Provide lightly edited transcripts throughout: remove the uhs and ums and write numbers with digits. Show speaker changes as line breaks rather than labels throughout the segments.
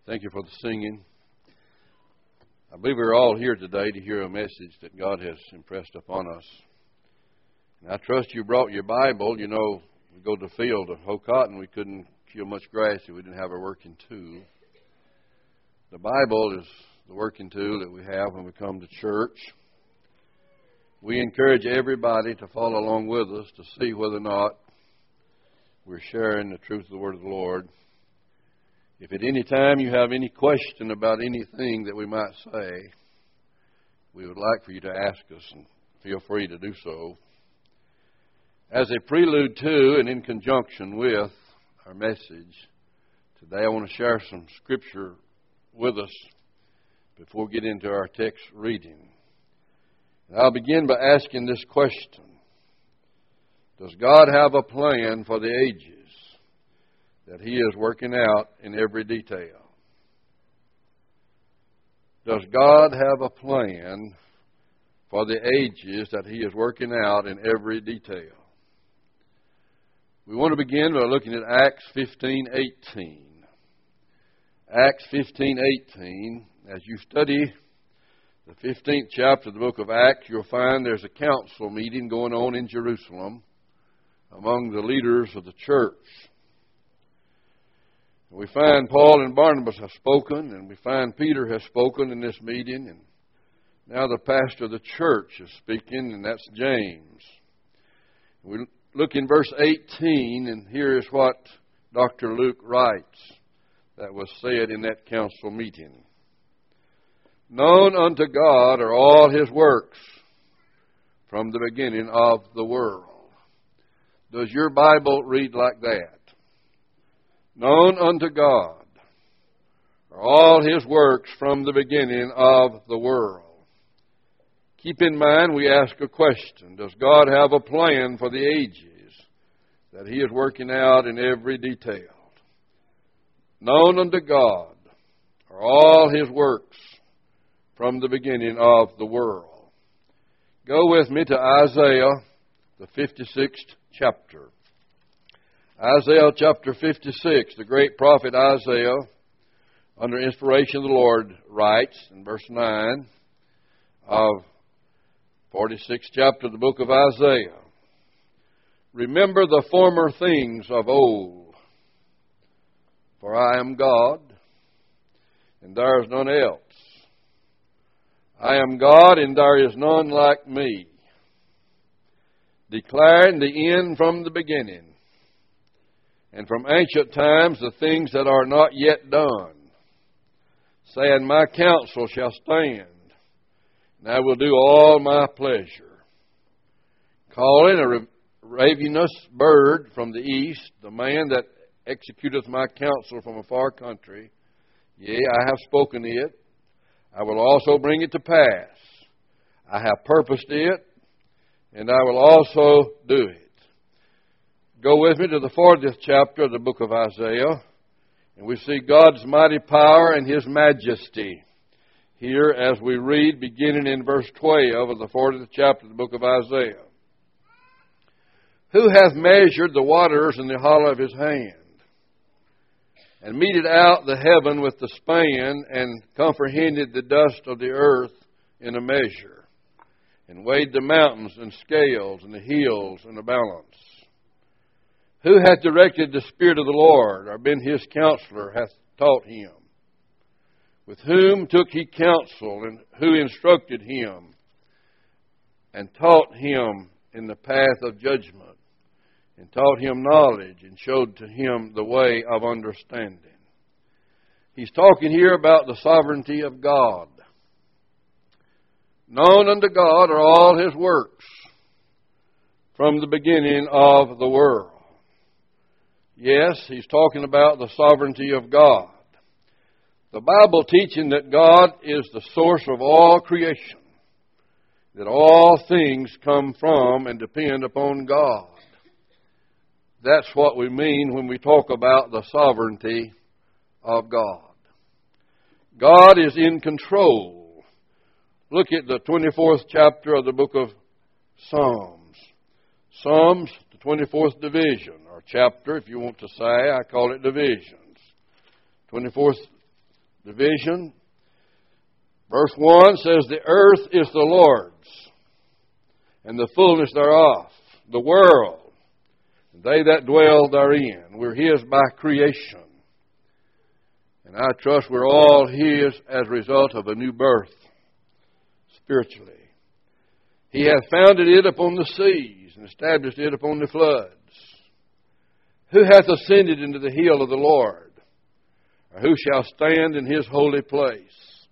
Thank you for the singing. I believe we're all here today to hear a message that God has impressed upon us. And I trust you brought your Bible. You know, we go to the field to hoe cotton. We couldn't kill much grass if we didn't have a working tool. The Bible is the working tool that we have when we come to church. We encourage everybody to follow along with us to see whether or not we're sharing the truth of the Word of the Lord. If at any time you have any question about anything that we might say, we would like for you to ask us, and feel free to do so. As a prelude to and in conjunction with our message, today I want to share some scripture with us before we get into our text reading. And I'll begin by asking this question. Does God have a plan for the ages that He is working out in every detail? Does God have a plan for the ages that He is working out in every detail? We want to begin by looking at Acts 15:18. Acts 15:18. As you study the 15th chapter of the book of Acts, you'll find there's a council meeting going on in Jerusalem among the leaders of the church. We find Paul and Barnabas have spoken, and we find Peter has spoken in this meeting, and now the pastor of the church is speaking, and that's James. We look in verse 18, and here is what Dr. Luke writes that was said in that council meeting. Known unto God are all His works from the beginning of the world. Does your Bible read like that? Known unto God are all His works from the beginning of the world. Keep in mind, we ask a question. Does God have a plan for the ages that He is working out in every detail? Known unto God are all His works from the beginning of the world. Go with me to Isaiah, the 56th chapter. Isaiah chapter 56, the great prophet Isaiah, under inspiration of the Lord, writes in verse 9 of 46th chapter of the book of Isaiah, remember the former things of old, for I am God, and there is none else. I am God, and there is none like me, declaring the end from the beginning, and from ancient times the things that are not yet done, saying, my counsel shall stand, and I will do all my pleasure. Calling a ravenous bird from the east, the man that executeth my counsel from a far country, yea, I have spoken it, I will also bring it to pass. I have purposed it, and I will also do it. Go with me to the 40th chapter of the book of Isaiah, and we see God's mighty power and His majesty here as we read, beginning in verse 12 of the 40th chapter of the book of Isaiah. Who hath measured the waters in the hollow of His hand, and meted out the heaven with the span, and comprehended the dust of the earth in a measure, and weighed the mountains in scales, and the hills in a balance? Who hath directed the Spirit of the Lord, or been His counselor, hath taught Him? With whom took He counsel, and who instructed Him, and taught Him in the path of judgment, and taught Him knowledge, and showed to Him the way of understanding? He's talking here about the sovereignty of God. Known unto God are all His works from the beginning of the world. Yes, he's talking about the sovereignty of God. The Bible teaching that God is the source of all creation, that all things come from and depend upon God. That's what we mean when we talk about the sovereignty of God. God is in control. Look at the 24th chapter of the book of Psalms. Psalms, the 24th division, or chapter, if you want to say. I call it divisions. 24th division. Verse 1 says, the earth is the Lord's, and the fullness thereof, the world, and they that dwell therein. We're His by creation. And I trust we're all His as a result of a new birth, spiritually. He hath founded it upon the seas, and established it upon the floods. Who hath ascended into the hill of the Lord? Or who shall stand in His holy place?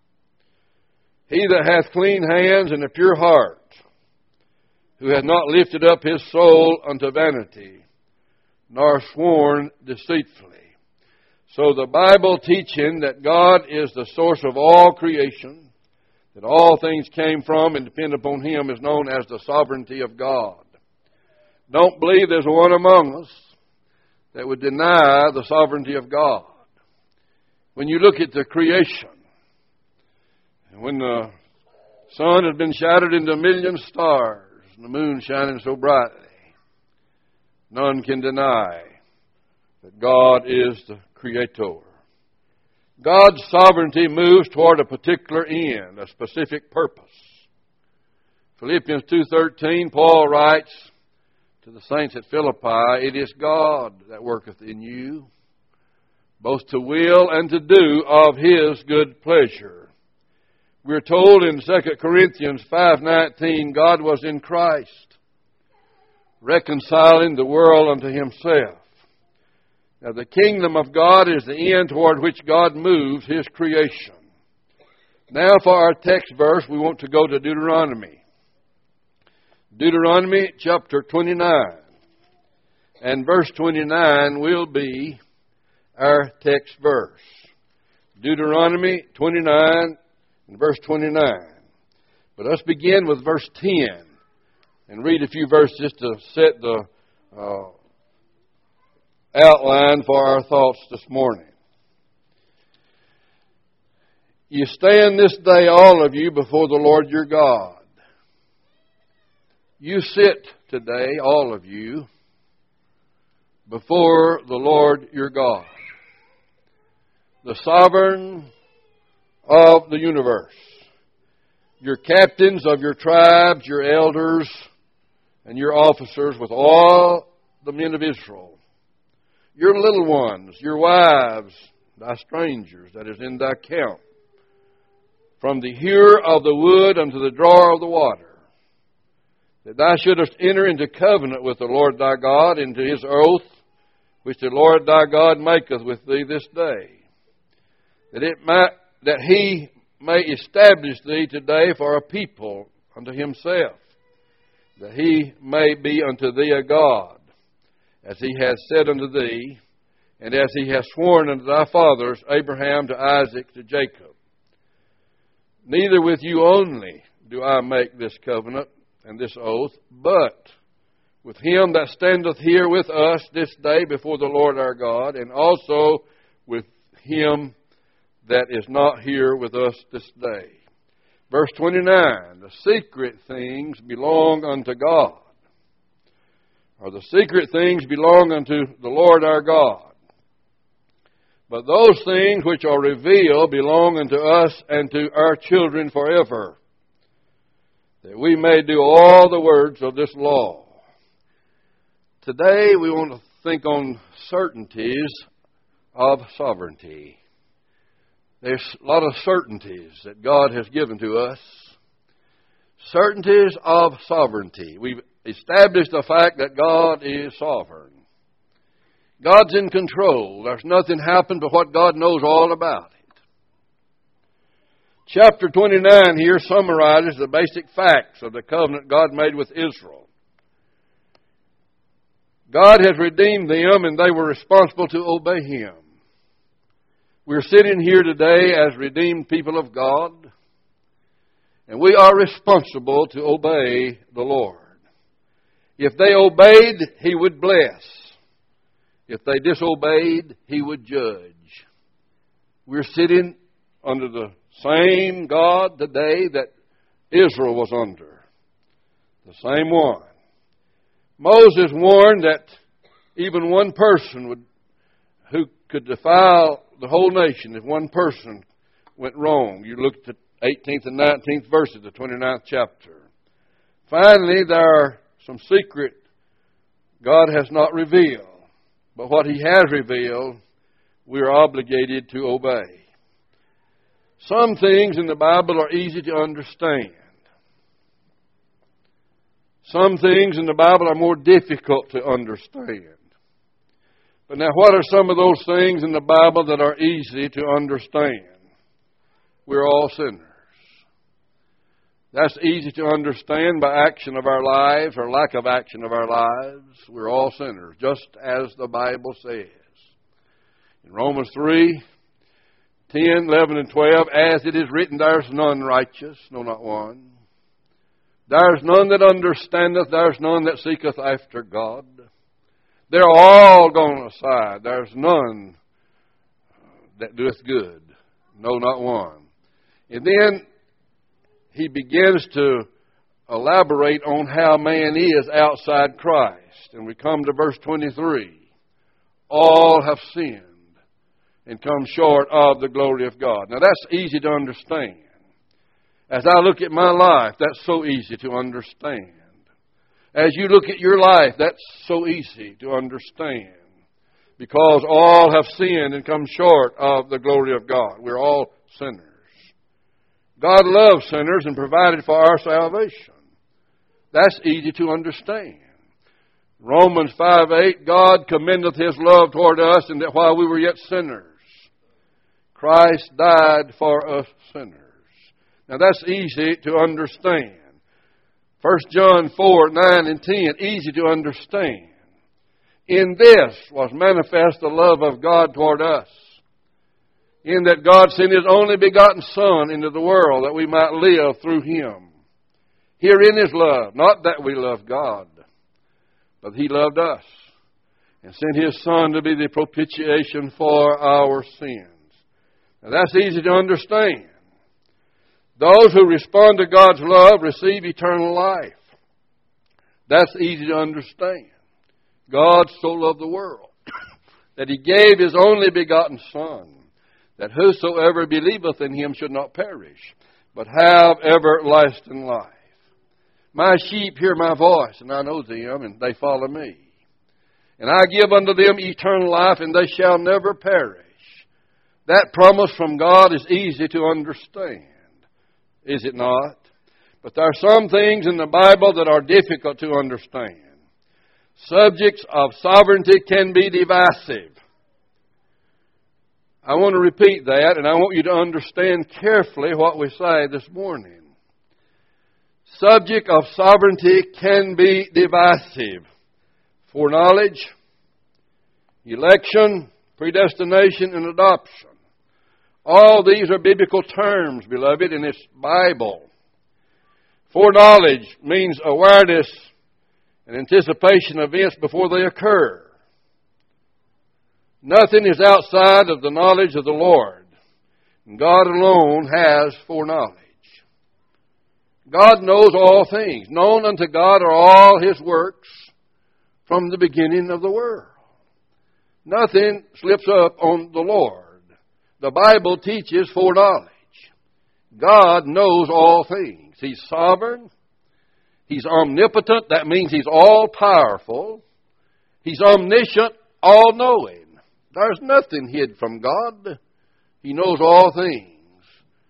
He that hath clean hands and a pure heart, who hath not lifted up his soul unto vanity, nor sworn deceitfully. So the Bible teaching that God is the source of all creation, that all things came from and depend upon Him, is known as the sovereignty of God. Don't believe there's one among us that would deny the sovereignty of God. When you look at the creation, and when the sun has been shattered into a million stars, and the moon shining so brightly, none can deny that God is the Creator. God's sovereignty moves toward a particular end, a specific purpose. Philippians 2:13, Paul writes to the saints at Philippi, it is God that worketh in you, both to will and to do of His good pleasure. We're told in 2 Corinthians 5:19, God was in Christ, reconciling the world unto Himself. Now, the kingdom of God is the end toward which God moves His creation. Now, for our text verse, we want to go to Deuteronomy. Deuteronomy chapter 29. And verse 29 will be our text verse. Deuteronomy 29 and verse 29. But let's begin with verse 10 and read a few verses just to set the outline for our thoughts this morning. You stand this day, all of you, before the Lord your God. You sit today, all of you, before the Lord your God, the sovereign of the universe. Your captains of your tribes, your elders, and your officers with all the men of Israel. Your little ones, your wives, thy strangers that is in thy camp, from the hewer of the wood unto the drawer of the water, that thou shouldest enter into covenant with the Lord thy God, into His oath, which the Lord thy God maketh with thee this day, that He may establish thee today for a people unto Himself, that He may be unto thee a God, as He has said unto thee, and as He has sworn unto thy fathers, Abraham, to Isaac, to Jacob. Neither with you only do I make this covenant and this oath, but with him that standeth here with us this day before the Lord our God, and also with him that is not here with us this day. Verse 29, the secret things belong unto God, or the secret things belong unto the Lord our God. But those things which are revealed belong unto us and to our children forever, that we may do all the words of this law. Today we want to think on certainties of sovereignty. There's a lot of certainties that God has given to us. Certainties of sovereignty. We've established the fact that God is sovereign. God's in control. There's nothing happened but what God knows all about it. Chapter 29 here summarizes the basic facts of the covenant God made with Israel. God has redeemed them, and they were responsible to obey Him. We're sitting here today as redeemed people of God, and we are responsible to obey the Lord. If they obeyed, He would bless. If they disobeyed, He would judge. We're sitting under the same God today that Israel was under. The same one. Moses warned that even one person who could defile the whole nation, if one person went wrong. You look at the 18th and 19th verses of the 29th chapter. Finally, there are some secret God has not revealed. But what He has revealed, we are obligated to obey. Some things in the Bible are easy to understand. Some things in the Bible are more difficult to understand. But now, what are some of those things in the Bible that are easy to understand? We're all sinners. That's easy to understand by action of our lives or lack of action of our lives. We're all sinners, just as the Bible says. In Romans 3, 10, 11, and 12, as it is written, there's none righteous, no, not one. There's none that understandeth, there's none that seeketh after God. They're all gone aside. There's none that doeth good, no, not one. And then he begins to elaborate on how man is outside Christ. And we come to verse 23. All have sinned and come short of the glory of God. Now that's easy to understand. As I look at my life, that's so easy to understand. As you look at your life, that's so easy to understand. Because all have sinned and come short of the glory of God. We're all sinners. God loves sinners and provided for our salvation. That's easy to understand. Romans 5:8, God commendeth His love toward us, and that while we were yet sinners, Christ died for us sinners. Now that's easy to understand. 1 John 4, 9 and 10, easy to understand. In this was manifest the love of God toward us, in that God sent His only begotten Son into the world that we might live through Him. Herein is love, not that we love God, but He loved us and sent His Son to be the propitiation for our sins. Now that's easy to understand. Those who respond to God's love receive eternal life. That's easy to understand. God so loved the world that He gave His only begotten Son, that whosoever believeth in Him should not perish, but have everlasting life. My sheep hear my voice, and I know them, and they follow me. And I give unto them eternal life, and they shall never perish. That promise from God is easy to understand, is it not? But there are some things in the Bible that are difficult to understand. Subjects of sovereignty can be divisive. I want to repeat that, and I want you to understand carefully what we say this morning. Subject of sovereignty can be divisive. Foreknowledge, election, predestination, and adoption. All these are biblical terms, beloved, and it's Bible. Foreknowledge means awareness and anticipation of events before they occur. Nothing is outside of the knowledge of the Lord. God alone has foreknowledge. God knows all things. Known unto God are all His works from the beginning of the world. Nothing slips up on the Lord. The Bible teaches foreknowledge. God knows all things. He's sovereign. He's omnipotent. That means He's all-powerful. He's omniscient, all-knowing. There's nothing hid from God. He knows all things.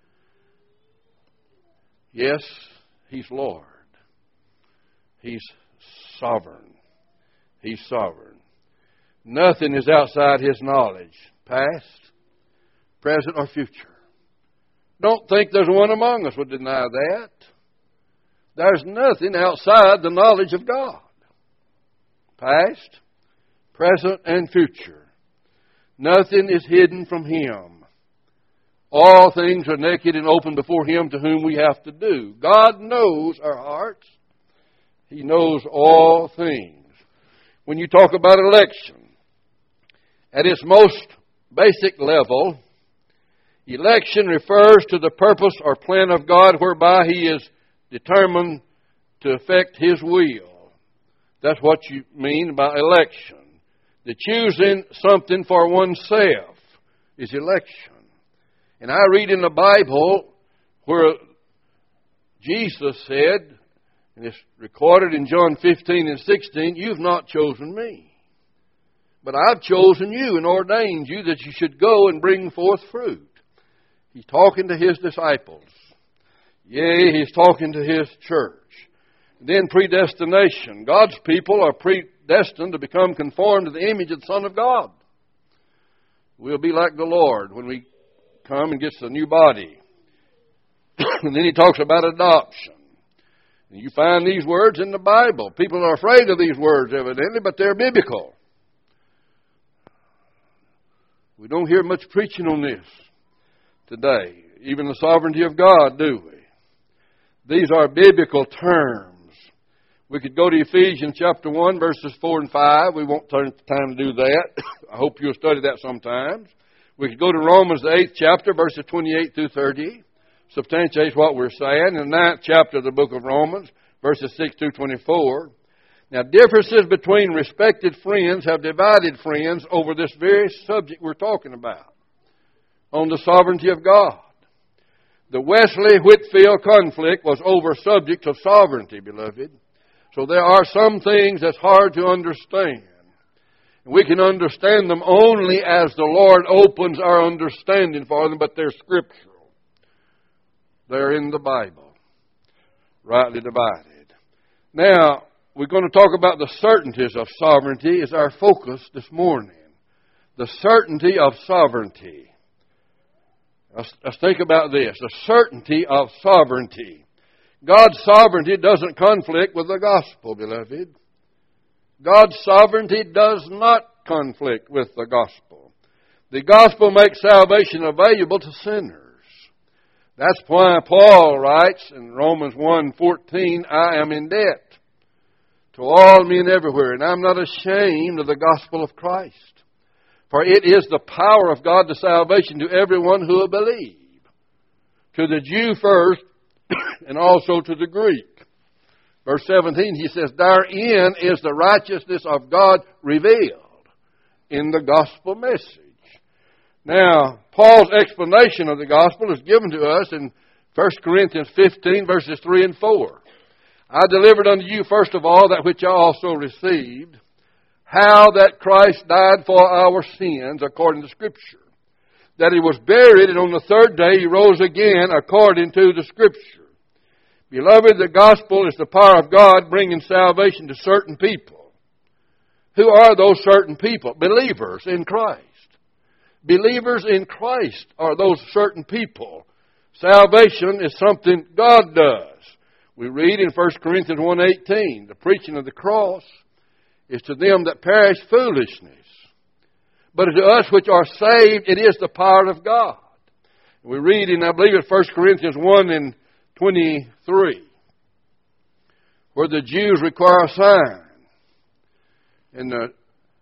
Yes, He's Lord. He's sovereign. He's sovereign. Nothing is outside His knowledge, past, present, or future. Don't think there's one among us would deny that. There's nothing outside the knowledge of God. Past, present, and future. Nothing is hidden from Him. All things are naked and open before Him to whom we have to do. God knows our hearts. He knows all things. When you talk about election, at its most basic level, election refers to the purpose or plan of God whereby He is determined to effect His will. That's what you mean by election. The choosing something for oneself is election. And I read in the Bible where Jesus said, and it's recorded in John 15 and 16, "You've not chosen me, but I've chosen you and ordained you that you should go and bring forth fruit." He's talking to His disciples. Yea, He's talking to His church. Then predestination. God's people are predestined to become conformed to the image of the Son of God. We'll be like the Lord when we come and gets a new body. And then He talks about adoption. And you find these words in the Bible. People are afraid of these words, evidently, but they're biblical. We don't hear much preaching on this today. Even the sovereignty of God, do we? These are biblical terms. We could go to Ephesians chapter 1, verses 4 and 5. We won't take the time to do that. I hope you'll study that sometimes. We could go to Romans, the 8th chapter, verses 28 through 30. Substantiates what we're saying. In the 9th chapter of the book of Romans, verses 6 through 24. Now, differences between respected friends have divided friends over this very subject we're talking about, on the sovereignty of God. The Wesley-Whitfield conflict was over subjects of sovereignty, beloved. So there are some things that's hard to understand. And we can understand them only as the Lord opens our understanding for them, but they're scriptural. They're in the Bible, rightly divided. Now, we're going to talk about the certainties of sovereignty as our focus this morning. The certainty of sovereignty. Let's think about this. The certainty of sovereignty. God's sovereignty doesn't conflict with the gospel, beloved. God's sovereignty does not conflict with the gospel. The gospel makes salvation available to sinners. That's why Paul writes in Romans 1:14, "I am in debt to all men everywhere, and I'm not ashamed of the gospel of Christ. For it is the power of God to salvation to everyone who will believe, to the Jew first, and also to the Greek." Verse 17, he says, "Therein is the righteousness of God revealed in the gospel message." Now, Paul's explanation of the gospel is given to us in 1 Corinthians 15, verses 3 and 4. "I delivered unto you first of all that which I also received, how that Christ died for our sins according to Scripture, that He was buried, and on the third day He rose again according to the Scripture." Beloved, the gospel is the power of God bringing salvation to certain people. Who are those certain people? Believers in Christ. Believers in Christ are those certain people. Salvation is something God does. We read in 1 Corinthians 1:18, "The preaching of the cross is to them that perish foolishness, but to us which are saved it is the power of God." We read in, I believe it's 1 Corinthians 1 and 23, where the Jews require a sign, and the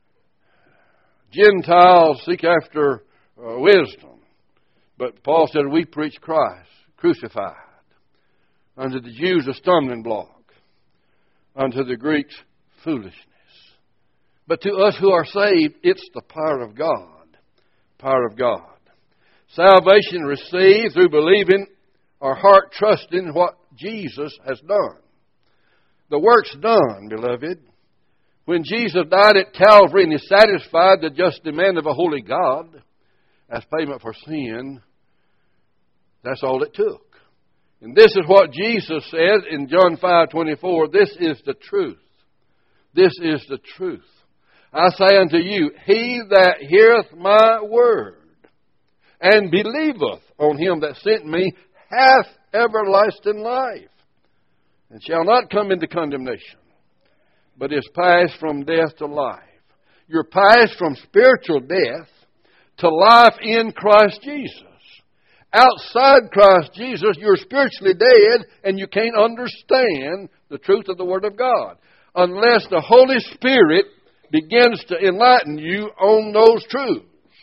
Gentiles seek after wisdom. But Paul said, "We preach Christ crucified. Unto the Jews a stumbling block, unto the Greeks foolishness. But to us who are saved, it's the power of God." Power of God. Salvation received through believing our heart trusting what Jesus has done. The work's done, beloved. When Jesus died at Calvary and He satisfied the just demand of a holy God as payment for sin, that's all it took. And this is what Jesus said in John 5:24, "This is the truth. This is the truth. I say unto you, he that heareth my word and believeth on Him that sent me hath everlasting life, and shall not come into condemnation, but is passed from death to life." You're passed from spiritual death to life in Christ Jesus. Outside Christ Jesus, you're spiritually dead, and you can't understand the truth of the Word of God unless the Holy Spirit begins to enlighten you on those truths.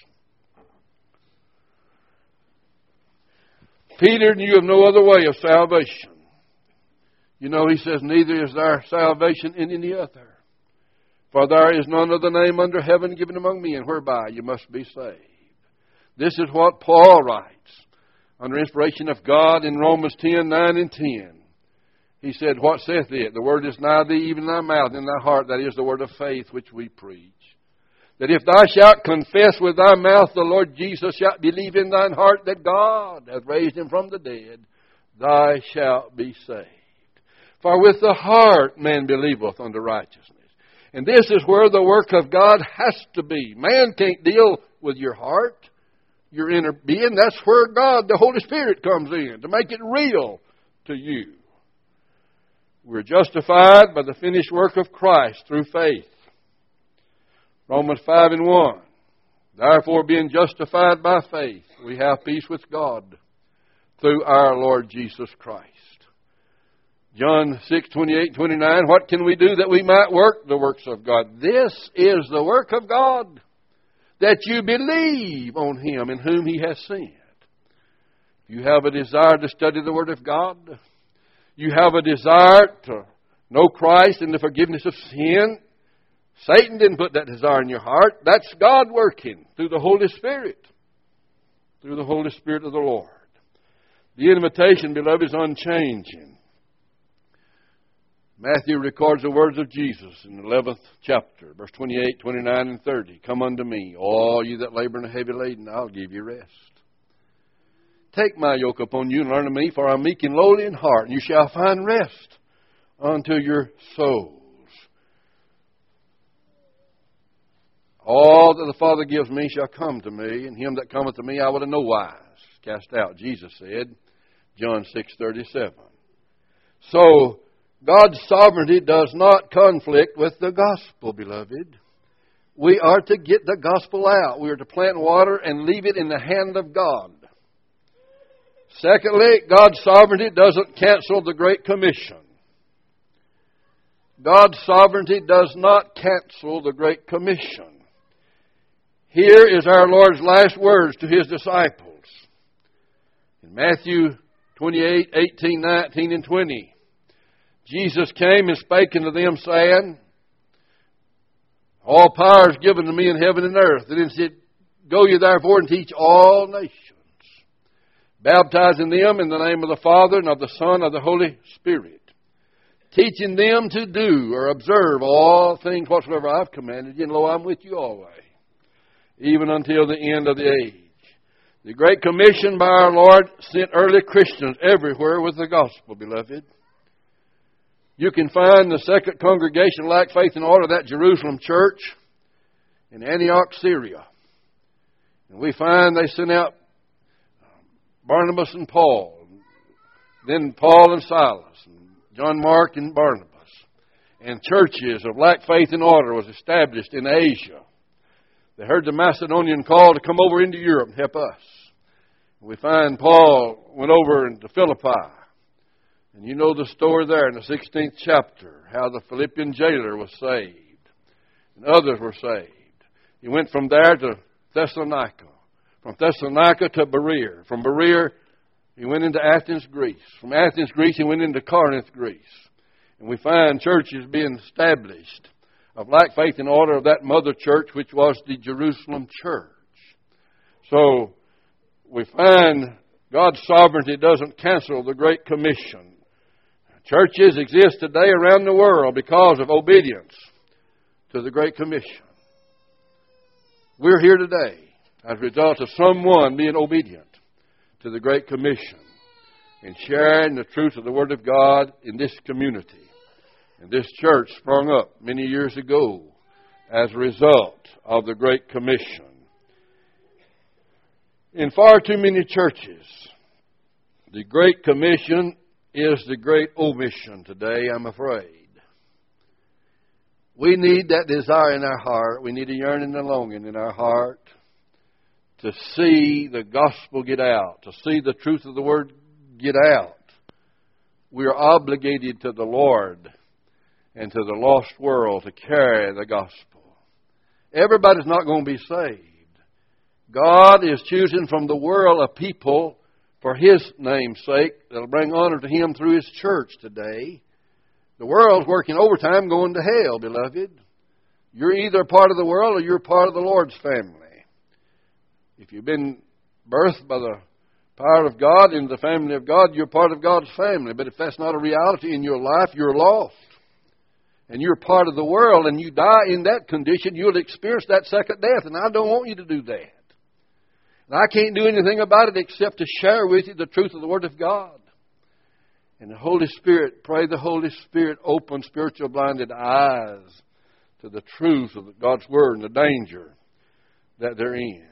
Peter knew of no other way of salvation. You know, he says, "Neither is there salvation in any other. For there is none other name under heaven given among men whereby you must be saved." This is what Paul writes. under inspiration of God in Romans 10:9 and 10. He said, what saith it? The word is nigh thee, even thy mouth and thy heart. That is the word of faith which we preach. That if thou shalt confess with thy mouth the Lord Jesus, shalt believe in thine heart that God hath raised him from the dead, thou shalt be saved. For with the heart man believeth unto righteousness. And this is where the work of God has to be. Man can't deal with your heart, your inner being. That's where God, the Holy Spirit, comes in to make it real to you. We're justified by the finished work of Christ through faith. Romans 5:1. Therefore, being justified by faith, we have peace with God through our Lord Jesus Christ. John 6:28-29. What can we do that we might work the works of God? This is the work of God, that you believe on Him in whom He has sent. If you have a desire to study the Word of God, you have a desire to know Christ and the forgiveness of sin, Satan didn't put that desire in your heart. That's God working through the Holy Spirit. Through the Holy Spirit of the Lord. The invitation, beloved, is unchanging. Matthew records the words of Jesus in the 11th chapter, verse 28, 29, and 30. Come unto me, all you that labor and are heavy laden, I'll give you rest. Take my yoke upon you and learn of me, for I am meek and lowly in heart, and you shall find rest unto your souls. All that the Father gives me shall come to me, and him that cometh to me I will in no wise cast out, Jesus said, John 6:37. So, God's sovereignty does not conflict with the gospel, beloved. We are to get the gospel out. We are to plant water and leave it in the hand of God. Secondly, God's sovereignty doesn't cancel the Great Commission. God's sovereignty does not cancel the Great Commission. Here is our Lord's last words to His disciples. In Matthew 28:18, 19, and 20, Jesus came and spake unto them, saying, all power is given to me in heaven and earth. And then said, go ye therefore and teach all nations, baptizing them in the name of the Father and of the Son and of the Holy Spirit, teaching them to do or observe all things whatsoever I've commanded you, and lo, I'm with you always, even until the end of the age. The Great Commission by our Lord sent early Christians everywhere with the gospel, beloved. You can find the second congregation like faith and order, that Jerusalem church, in Antioch, Syria. And we find they sent out Barnabas and Paul, then Paul and Silas, and John Mark and Barnabas. And churches of like faith and order was established in Asia. They heard the Macedonian call to come over into Europe and help us. We find Paul went over into Philippi. And you know the story there in the 16th chapter, how the Philippian jailer was saved. And others were saved. He went from there to Thessalonica. From Thessalonica to Berea. From Berea, he went into Athens, Greece. From Athens, Greece, he went into Corinth, Greece. And we find churches being established of like faith and order of that mother church, which was the Jerusalem church. So, we find God's sovereignty doesn't cancel the Great Commission. Churches exist today around the world because of obedience to the Great Commission. We're here today as a result of someone being obedient to the Great Commission and sharing the truth of the Word of God in this community. And this church sprung up many years ago as a result of the Great Commission. In far too many churches, the Great Commission is the great omission today, I'm afraid. We need that desire in our heart. We need a yearning and longing in our heart to see the gospel get out, to see the truth of the Word get out. We are obligated to the Lord and to the lost world to carry the gospel. Everybody's not going to be saved. God is choosing from the world a people for His name's sake that'll bring honor to Him through His church today. The world's working overtime going to hell, beloved. You're either part of the world or you're part of the Lord's family. If you've been birthed by the Power of God into the family of God, you're part of God's family. But if that's not a reality in your life, you're lost. And you're part of the world, and you die in that condition, you'll experience that second death. And I don't want you to do that. And I can't do anything about it except to share with you the truth of the Word of God. And the Holy Spirit, pray the Holy Spirit open spiritual blinded eyes to the truth of God's Word and the danger that they're in.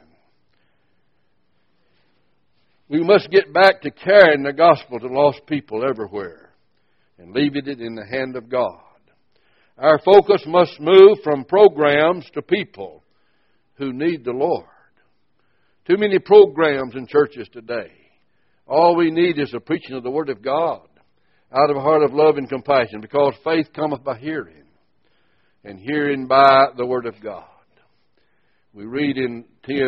We must get back to carrying the gospel to lost people everywhere and leaving it in the hand of God. Our focus must move from programs to people who need the Lord. Too many programs in churches today. All we need is the preaching of the Word of God out of a heart of love and compassion, because faith cometh by hearing, and hearing by the Word of God. We read in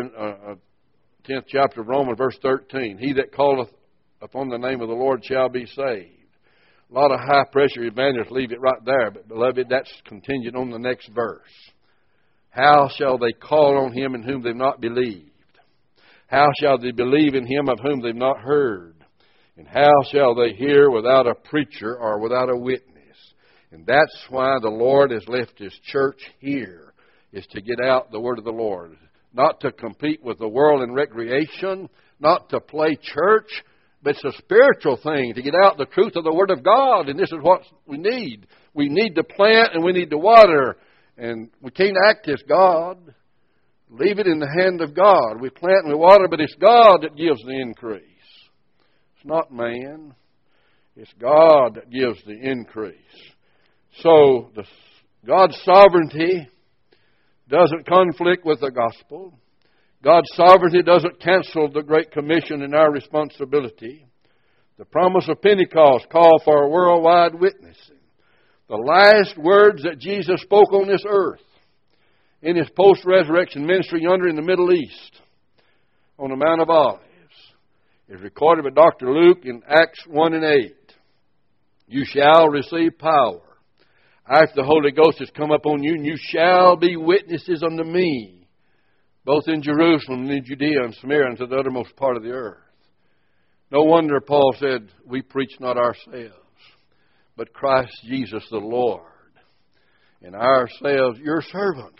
10th chapter of Romans, verse 13, He that calleth upon the name of the Lord shall be saved. A lot of high-pressure evangelists leave it right there, but beloved, that's contingent on the next verse. How shall they call on Him in whom they've not believed? How shall they believe in Him of whom they've not heard? And how shall they hear without a preacher or without a witness? And that's why the Lord has left His church here, is to get out the Word of the Lord. Not to compete with the world in recreation, not to play church, but it's a spiritual thing, to get out the truth of the Word of God. And this is what we need. We need to plant and we need to water. And we can't act as God. Leave it in the hand of God. We plant and we water, but it's God that gives the increase. It's not man. It's God that gives the increase. So God's sovereignty doesn't conflict with the gospel. God's sovereignty doesn't cancel the Great Commission and our responsibility. The promise of Pentecost called for worldwide witnessing. The last words that Jesus spoke on this earth in His post-resurrection ministry yonder in the Middle East on the Mount of Olives is recorded by Dr. Luke in Acts 1 and 8. You shall receive power after the Holy Ghost has come upon you, and you shall be witnesses unto me, both in Jerusalem and in Judea and Samaria and to the uttermost part of the earth. No wonder Paul said, we preach not ourselves, but Christ Jesus the Lord, and ourselves your servants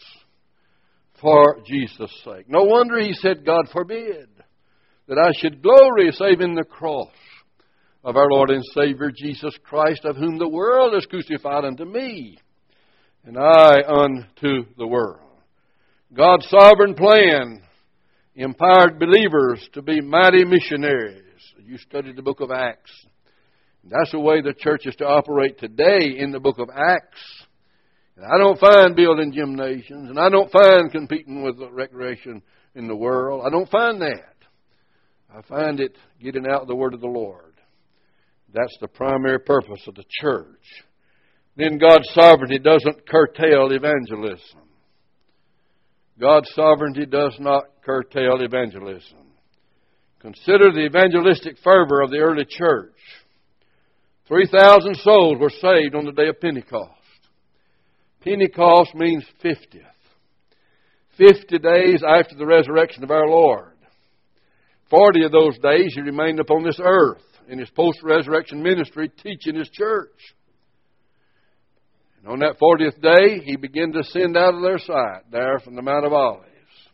for Jesus' sake. No wonder he said, God forbid that I should glory save in the cross of our Lord and Savior Jesus Christ, of whom the world is crucified unto me, and I unto the world. God's sovereign plan empowered believers to be mighty missionaries. You studied the book of Acts. That's the way the church is to operate today in the book of Acts. And I don't find building gymnasiums, and I don't find competing with recreation in the world. I don't find that. I find it getting out the Word of the Lord. That's the primary purpose of the church. Then God's sovereignty doesn't curtail evangelism. God's sovereignty does not curtail evangelism. Consider the evangelistic fervor of the early church. 3,000 souls were saved on the day of Pentecost. Pentecost means 50th. 50 days after the resurrection of our Lord. 40 of those days He remained upon this earth in His post-resurrection ministry teaching His church. And on that 40th day, He began to ascend out of their sight there from the Mount of Olives.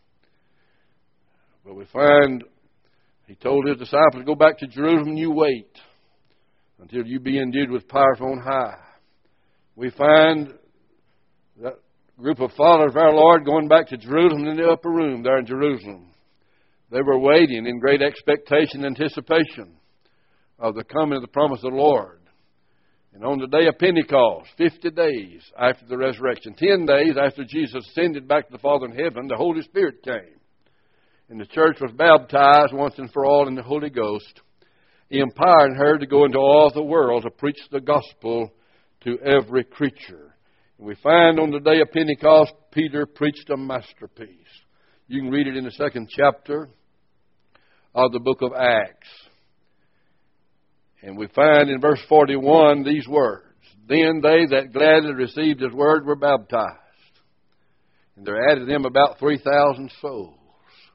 But we find He told His disciples, go back to Jerusalem and you wait until you be endued with power from on high. We find that group of followers of our Lord going back to Jerusalem in the upper room there in Jerusalem. They were waiting in great expectation and anticipation of the coming of the promise of the Lord. And on the day of Pentecost, 50 days after the resurrection, 10 days after Jesus ascended back to the Father in heaven, the Holy Spirit came. And the church was baptized once and for all in the Holy Ghost, empowering her to go into all the world to preach the gospel to every creature. And we find on the day of Pentecost, Peter preached a masterpiece. You can read it in the 2nd chapter of the book of Acts. And we find in verse 41 these words, then they that gladly received His word were baptized. And there added them about 3,000 souls.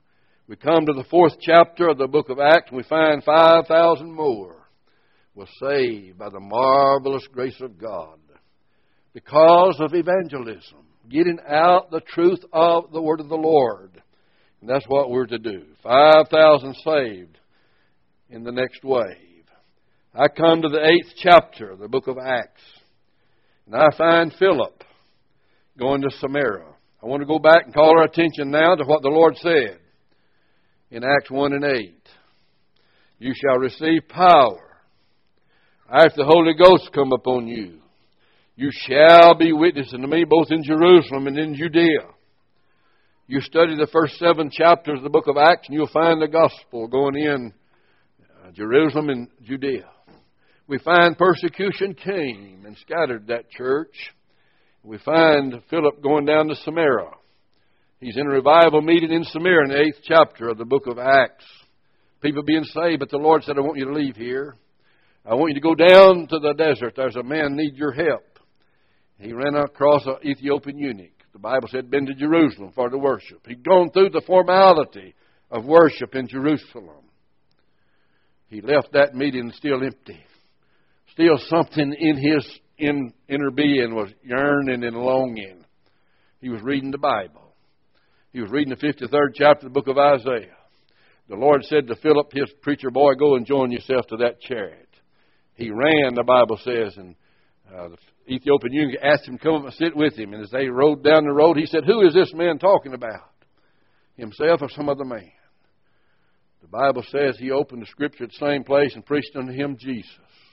We come to the 4th chapter of the book of Acts, and we find 5,000 more were saved by the marvelous grace of God because of evangelism, getting out the truth of the word of the Lord. And that's what we're to do. 5,000 saved in the next wave. I come to the 8th chapter of the book of Acts, and I find Philip going to Samaria. I want to go back and call our attention now to what the Lord said in Acts 1 and 8. You shall receive power after the Holy Ghost come upon you. You shall be witnesses to me both in Jerusalem and in Judea. You study the first 7 chapters of the book of Acts, and you'll find the gospel going in Jerusalem and Judea. We find persecution came and scattered that church. We find Philip going down to Samaria. He's in a revival meeting in Samaria in the 8th chapter of the book of Acts. People being saved, but the Lord said, I want you to leave here. I want you to go down to the desert. There's a man need your help. He ran across an Ethiopian eunuch. The Bible said, been to Jerusalem for the worship. He'd gone through the formality of worship in Jerusalem. He left that meeting still empty. Still something in his inner being was yearning and longing. He was reading the Bible. He was reading the 53rd chapter of the book of Isaiah. The Lord said to Philip, his preacher boy, go and join yourself to that chariot. He ran, the Bible says, and the Ethiopian eunuch asked him to come up and sit with him. And as they rode down the road, he said, who is this man talking about? Himself or some other man? The Bible says he opened the scripture at the same place and preached unto him Jesus.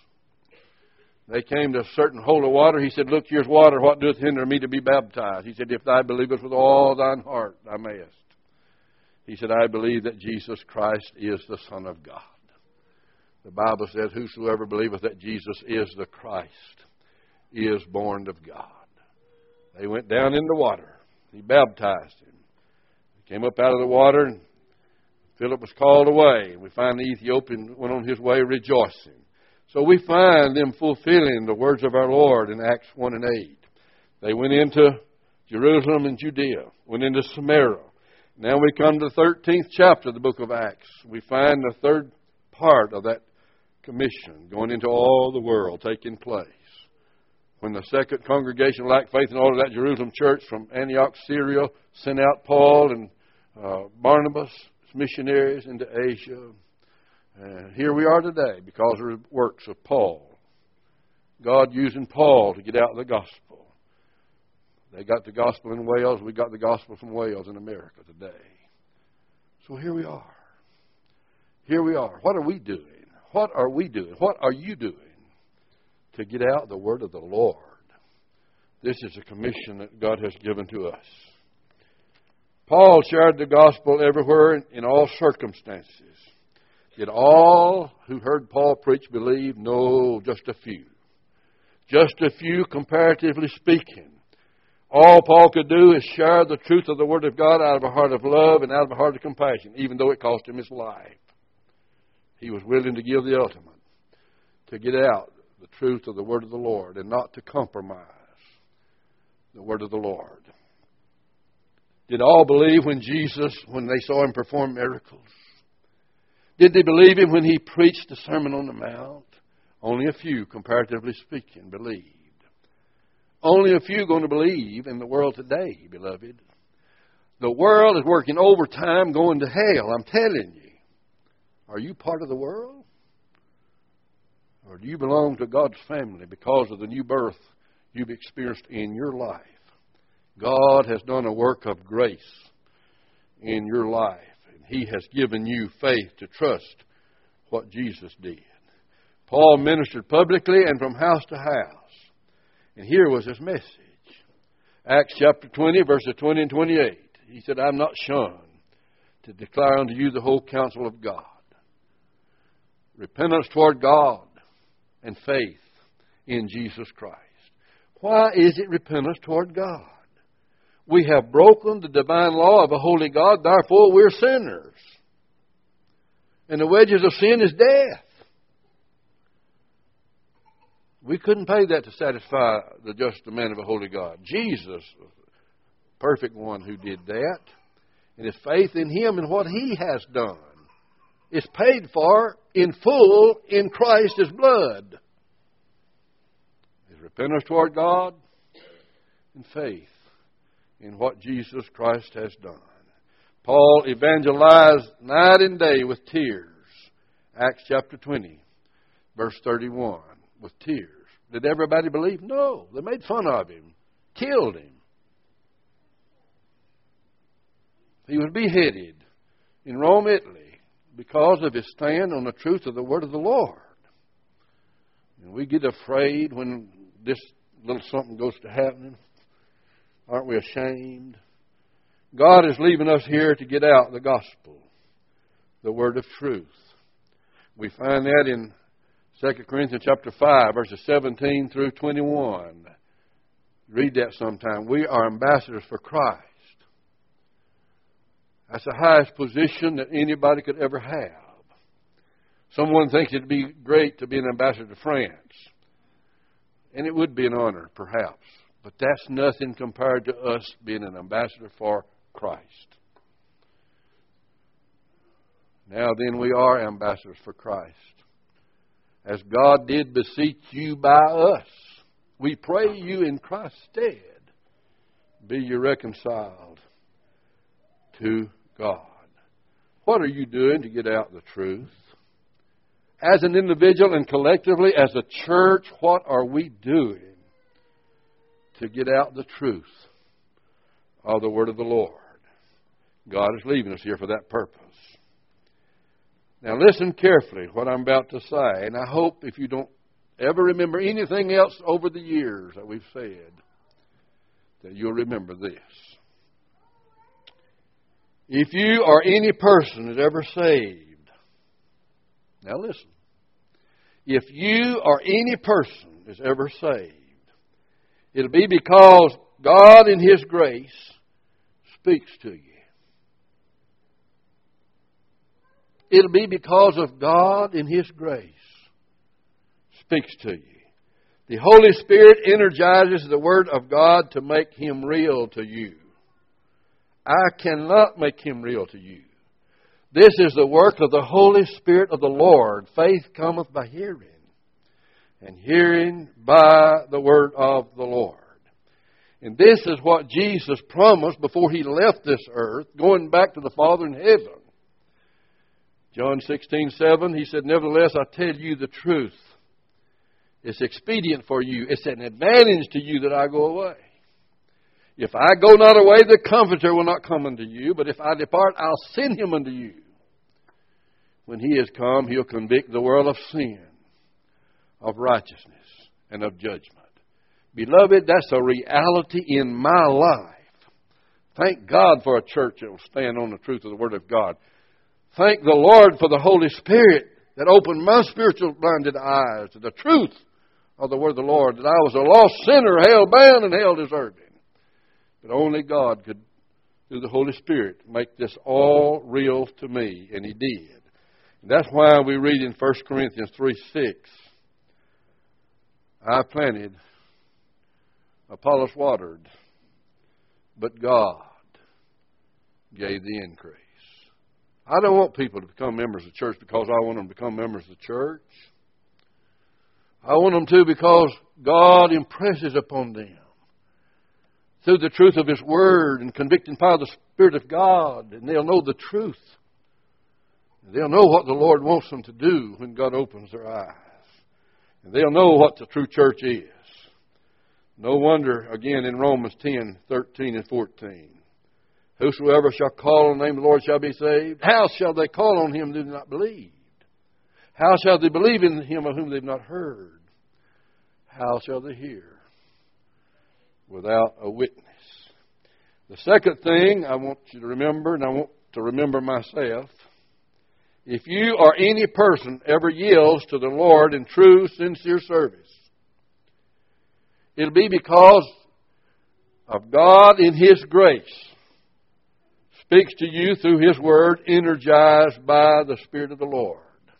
They came to a certain hole of water. He said, look, here's water. What doeth hinder me to be baptized? He said, if thou believest with all thine heart, thou mayest. He said, I believe that Jesus Christ is the Son of God. The Bible says, whosoever believeth that Jesus is the Christ is born of God. They went down in the water. He baptized him. He came up out of the water, and Philip was called away. We find the Ethiopian went on his way rejoicing. So we find them fulfilling the words of our Lord in Acts 1 and 8. They went into Jerusalem and Judea, went into Samaria. Now we come to the 13th chapter of the book of Acts. We find the third part of that commission going into all the world taking place. When the second congregation lacked faith in all of that Jerusalem church from Antioch, Syria, sent out Paul and Barnabas as missionaries into Asia. And here we are today because of the works of Paul. God using Paul to get out the gospel. They got the gospel in Wales. We got the gospel from Wales in America today. So here we are. Here we are. What are we doing? What are we doing? What are you doing to get out the word of the Lord? This is a commission that God has given to us. Paul shared the gospel everywhere in all circumstances. Did all who heard Paul preach believe? No, just a few. Just a few, comparatively speaking. All Paul could do is share the truth of the Word of God out of a heart of love and out of a heart of compassion, even though it cost him his life. He was willing to give the ultimate, to get out the truth of the Word of the Lord and not to compromise the Word of the Lord. Did all believe when they saw him perform miracles? Did they believe him when he preached the Sermon on the Mount? Only a few, comparatively speaking, believed. Only a few going to believe in the world today, beloved. The world is working overtime going to hell, I'm telling you. Are you part of the world? Or do you belong to God's family because of the new birth you've experienced in your life? God has done a work of grace in your life. And He has given you faith to trust what Jesus did. Paul ministered publicly and from house to house. And here was his message. Acts chapter 20, verses 20 and 28. He said, I'm not shunned to declare unto you the whole counsel of God. Repentance toward God and faith in Jesus Christ. Why is it repentance toward God? We have broken the divine law of a holy God, therefore we're sinners. And the wages of sin is death. We couldn't pay that to satisfy the just demand of a holy God. Jesus was the perfect one who did that. And it's faith in Him and what He has done. It's paid for in full in Christ's blood. It's repentance toward God and faith in what Jesus Christ has done. Paul evangelized night and day with tears. Acts chapter 20, verse 31, with tears. Did everybody believe? No. They made fun of him, killed him. He was beheaded in Rome, Italy, because of his stand on the truth of the word of the Lord. And we get afraid when this little something goes to happening. Aren't we ashamed? God is leaving us here to get out the gospel, the word of truth. We find that in 2 Corinthians chapter 5, verses 17 through 21. Read that sometime. We are ambassadors for Christ. That's the highest position that anybody could ever have. Someone thinks it'd be great to be an ambassador to France. And it would be an honor, perhaps. But that's nothing compared to us being an ambassador for Christ. Now then, we are ambassadors for Christ. As God did beseech you by us, we pray you in Christ's stead, be you reconciled to God. What are you doing to get out the truth? As an individual and collectively as a church, what are we doing to get out the truth of the word of the Lord? God is leaving us here for that purpose. Now listen carefully what I'm about to say, and I hope if you don't ever remember anything else over the years that we've said, that you'll remember this. If you or any person is ever saved, now listen, if you or any person is ever saved, it'll be because God in His grace speaks to you. It'll be because of God in His grace speaks to you. The Holy Spirit energizes the Word of God to make Him real to you. I cannot make Him real to you. This is the work of the Holy Spirit of the Lord. Faith cometh by hearing, and hearing by the word of the Lord. And this is what Jesus promised before He left this earth, going back to the Father in heaven. John 16:7, He said, nevertheless, I tell you the truth. It's expedient for you. It's an advantage to you that I go away. If I go not away, the Comforter will not come unto you. But if I depart, I'll send Him unto you. When He is come, He'll convict the world of sin, of righteousness, and of judgment. Beloved, that's a reality in my life. Thank God for a church that will stand on the truth of the Word of God. Thank the Lord for the Holy Spirit that opened my spiritual blinded eyes to the truth of the Word of the Lord, that I was a lost sinner, hell bound and hell deserving. But only God could, through the Holy Spirit, make this all real to me, and He did. And that's why we read in 1 Corinthians 3:6, I planted, Apollos watered, but God gave the increase. I don't want people to become members of the church because I want them to become members of the church. I want them to because God impresses upon them through the truth of His Word and convicting power of the Spirit of God, and they'll know the truth. They'll know what the Lord wants them to do when God opens their eyes. And they'll know what the true church is. No wonder, again, in Romans 10:13 and 14, whosoever shall call on the name of the Lord shall be saved. How shall they call on Him who do not believe? How shall they believe in Him of whom they have not heard? How shall they hear without a witness? The second thing I want you to remember, and I want to remember myself, if you or any person ever yields to the Lord in true, sincere service, it'll be because of God in His grace speaks to you through His Word, energized by the Spirit of the Lord.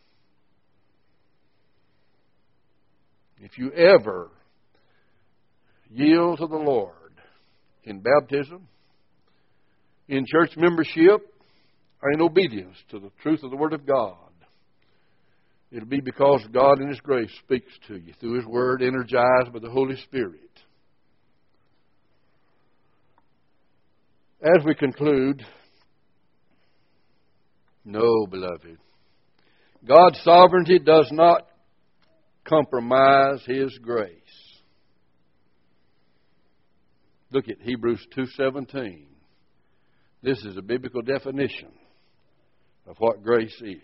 If you ever yield to the Lord in baptism, in church membership or in obedience to the truth of the Word of God, it'll be because God in His grace speaks to you through His Word, energized by the Holy Spirit. As we conclude, no, beloved, God's sovereignty does not compromise His grace. Look at Hebrews 2:17. This is a biblical definition of what grace is.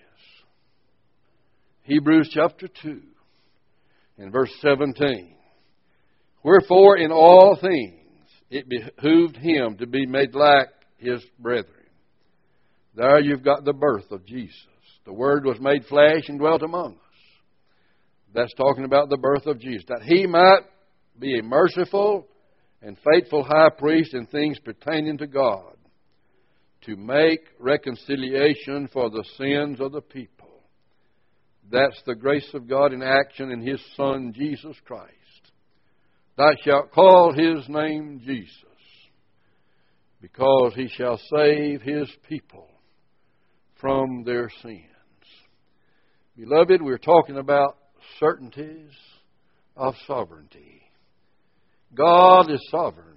Hebrews chapter 2 and verse 17. Wherefore in all things it behooved Him to be made like His brethren. There you've got the birth of Jesus. The Word was made flesh and dwelt among us. That's talking about the birth of Jesus. That He might be a merciful and faithful high priest in things pertaining to God, to make reconciliation for the sins of the people. That's the grace of God in action in His Son, Jesus Christ. Thou shalt call His name Jesus, because He shall save His people from their sins. Beloved, we're talking about certainties of sovereignty. God is sovereign.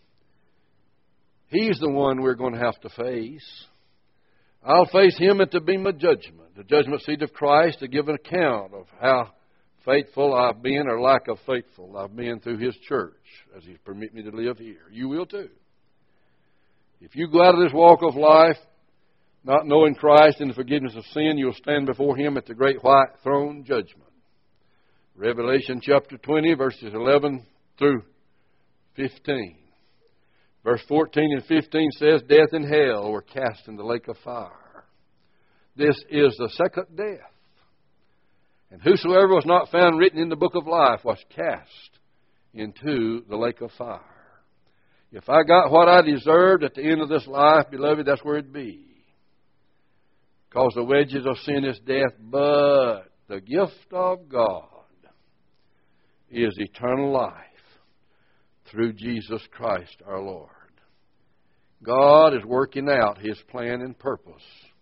He's the one we're going to have to face. I'll face Him at the beam of judgment, the judgment seat of Christ, to give an account of how faithful I've been or lack of faithful I've been through His church as He's permitted me to live here. You will too. If you go out of this walk of life not knowing Christ and the forgiveness of sin, you'll stand before Him at the great white throne judgment. Revelation chapter 20, verses 11 through 15. Verse 14 and 15 says, Death and hell were cast in the lake of fire. This is the second death. And whosoever was not found written in the book of life was cast into the lake of fire. If I got what I deserved at the end of this life, beloved, that's where it'd be. Because the wages of sin is death, but the gift of God is eternal life through Jesus Christ our Lord. God is working out His plan and purpose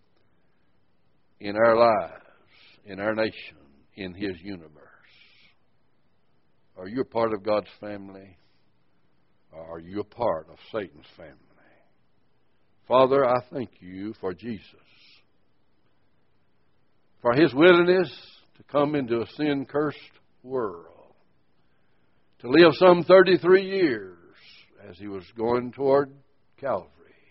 in our lives, in our nation, in His universe. Are you a part of God's family? Or are you a part of Satan's family? Father, I thank You for Jesus, for His willingness to come into a sin-cursed world, to live some 33 years as He was going toward Calvary.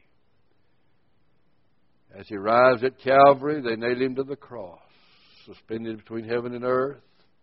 As He arrives at Calvary, they nailed Him to the cross, suspended between heaven and earth.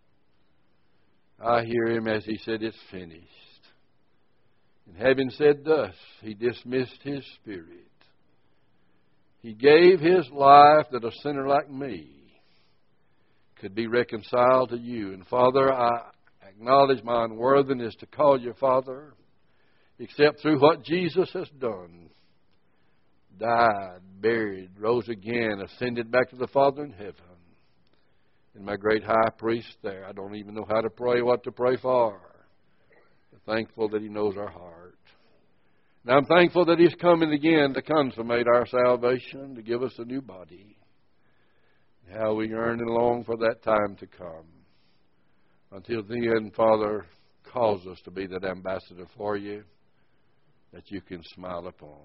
I hear Him as He said, It's finished. And having said thus, He dismissed His spirit. He gave His life that a sinner like me could be reconciled to You. And Father, I acknowledge my unworthiness to call You Father, except through what Jesus has done. Died, buried, rose again, ascended back to the Father in heaven. And my great high priest there. I don't even know how to pray, what to pray for. But thankful that He knows our heart. And I'm thankful that He's coming again to consummate our salvation, to give us a new body. How we yearn and long for that time to come. Until then, Father, cause us to be that ambassador for You that You can smile upon.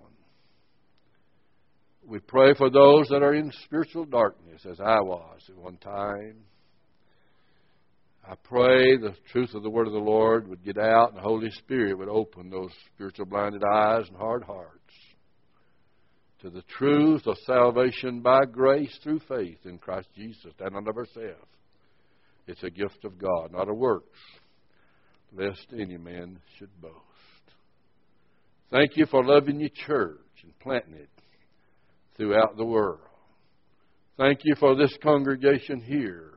We pray for those that are in spiritual darkness, as I was at one time. I pray the truth of the Word of the Lord would get out and the Holy Spirit would open those spiritual blinded eyes and hard hearts to the truth of salvation by grace through faith in Christ Jesus, that not of ourselves. It's a gift of God, not of works, lest any man should boast. Thank You for loving Your church and planting it throughout the world. Thank You for this congregation here.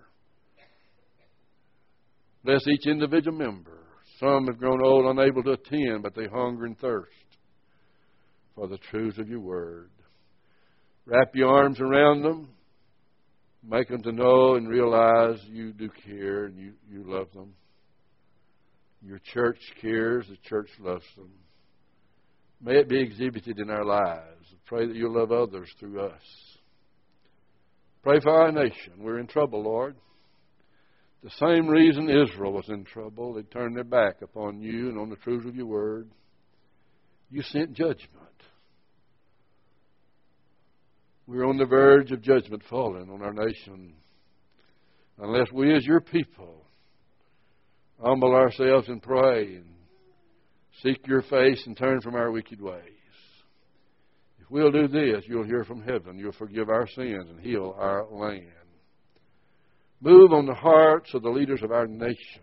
Bless each individual member. Some have grown old, unable to attend, but they hunger and thirst for the truths of Your Word. Wrap Your arms around them. Make them to know and realize You do care and you love them. Your church cares. The church loves them. May it be exhibited in our lives. Pray that you'll love others through us. Pray for our nation. We're in trouble, Lord. The same reason Israel was in trouble. They turned their back upon you and on the truth of your word. You sent judgment. We're on the verge of judgment falling on our nation unless we as your people humble ourselves and pray and seek your face and turn from our wicked ways. If we'll do this, you'll hear from heaven. You'll forgive our sins and heal our land. Move on the hearts of the leaders of our nation.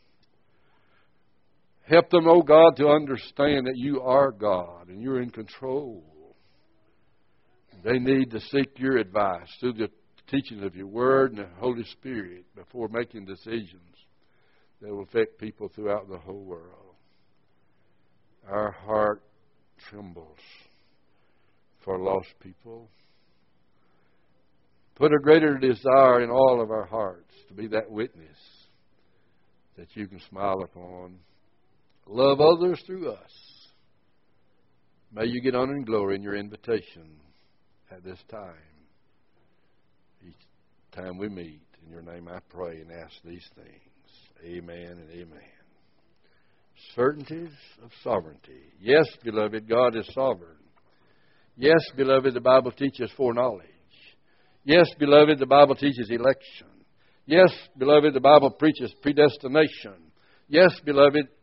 Help them, oh God, to understand that you are God and you're in control. They need to seek your advice through the teaching of your word and the Holy Spirit before making decisions that will affect people throughout the whole world. Our heart trembles for lost people. Put a greater desire in all of our hearts to be that witness that you can smile upon. Love others through us. May you get honor and glory in your invitation at this time. Each time we meet, in your name I pray and ask these things. Amen and amen. Certainties of sovereignty. Yes, beloved, God is sovereign. Yes, beloved, the Bible teaches foreknowledge. Yes, beloved, the Bible teaches election. Yes, beloved, the Bible preaches predestination. Yes, beloved,